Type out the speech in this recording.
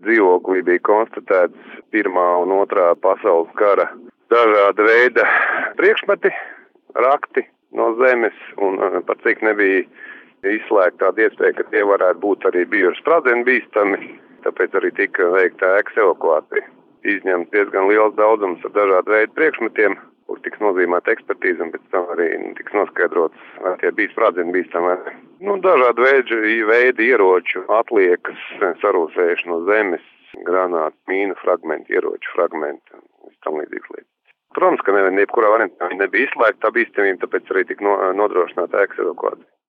dzīvoklī bija konstatēts Pirmā un Otrā pasaules kara dažāda veida priekšmeti, rakti no zemes, un par cik nebija izslēgta tāda iespēja, ka tie varētu būt arī bijuši sprādzienu bīstami, tāpēc arī tika veikta ēkas evakuācija. Izņemt diezgan liels daudzums ar dažādu veidu priekšmetiem, kur tiks nozīmēta ekspertīze, un pēc tam arī tiks noskaidrots, vai tie bija sprādzienu bīstami. Dažādu veidu ieroču atliekas, sarūsējuši no zemes, granātu, mīnu fragmenti, ieroču fragmenti un tam līdzīgas lietas. Protams, ka jebkurā variantā nebija izslēgta tā bīstamība, tāpēc arī tika nodrošināta ēkas evakuācija.